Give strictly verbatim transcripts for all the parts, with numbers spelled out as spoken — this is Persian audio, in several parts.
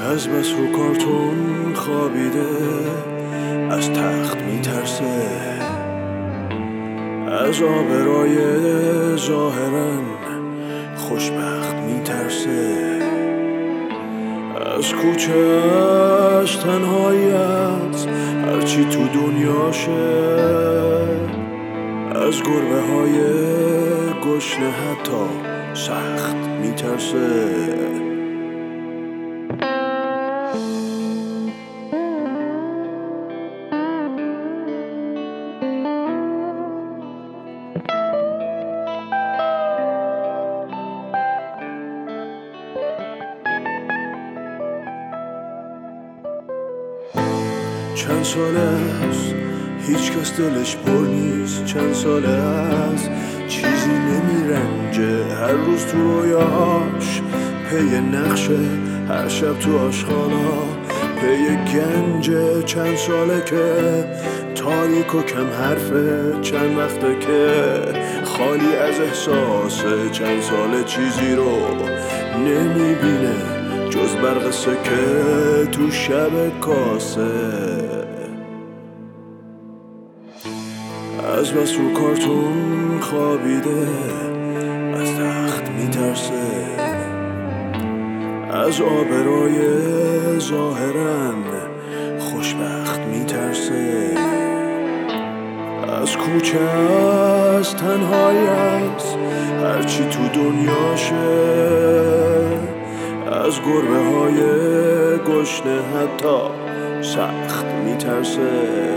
از بس رو کارتون خوابیده، از تخت میترسه، از آبرای ظاهرا خوشبخت میترسه، از کوچه از تنهاییت هرچی تو دنیاشه، از گربه های گشنه حتی سخت میترسه. چند ساله است هیچ کس دلش پر نیست، چند ساله است چیزی نمیرنجه، هر روز تو رویاش پی نقشه، هر شب تو آشخانا پی گنجه. چند ساله که تاریک و کم حرفه، چند وقته که خالی از احساسه، چند ساله چیزی رو نمیبینه جز برق سکه تو شب کاسه. از بس رو کارتون خوابیده، از تخت میترسه، از آبرای ظاهرا خوشبخت میترسه، از کوچه از تنهاییت هرچی تو دنیاشه، از گربه های گشنه حتی سخت میترسه.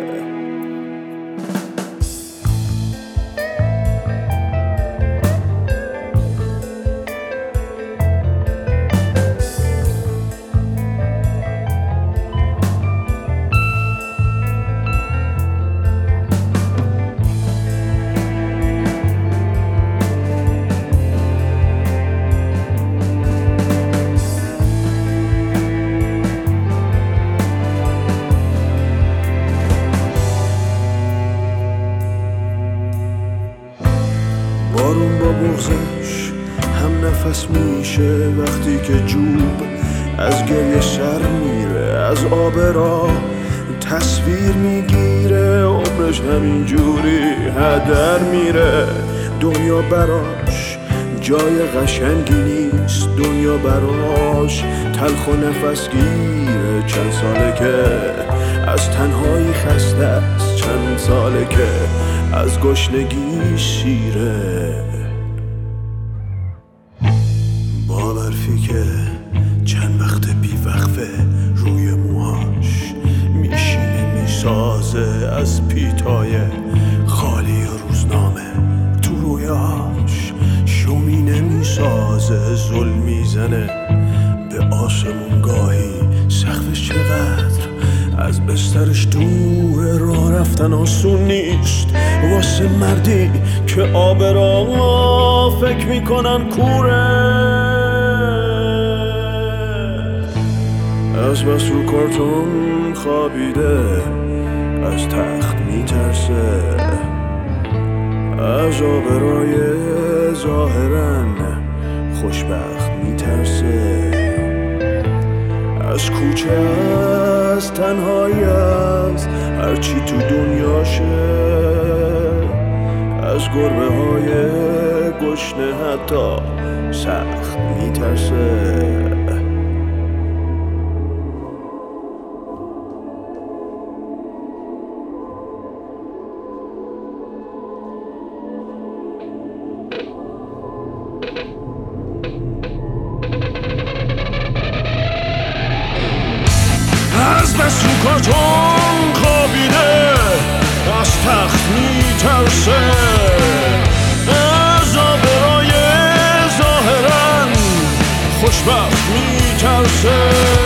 بارون با بغضش هم نفس میشه، وقتی که جوب از گریه سر میره، از آب راه تصویر میگیره، عمرش همین جوری هدر میره. دنیا براش جای قشنگی نیست، دنیا براش تلخ و نفس گیره. چند ساله که از تنهایی خسته است، چند ساله که از گشنگی شیره. با برفی که چند وقت بی وقفه روی موهاش میشینه میسازه، از پیتای خالی روزنامه تو رویاش شومینه میسازه، ظلم میزنه به آسمون گاهی سقفش چقدر از بسترش دوره، راه رفتن آسون نیست واسه مردی که آب را فکر میکنن کوره. از بس رو کارتون خوابیده، از تخت میترسه، از آبرای ظاهرا خوشبخت میترسه، از کوچه از تنهایی است هرچی تو دنیاشه، از گربه های گشنه حتی سخت میترسه. از بس رو کارتون خوابیده، از تخت میترسه، از آبرای ظاهرا خوشبخت میترسه.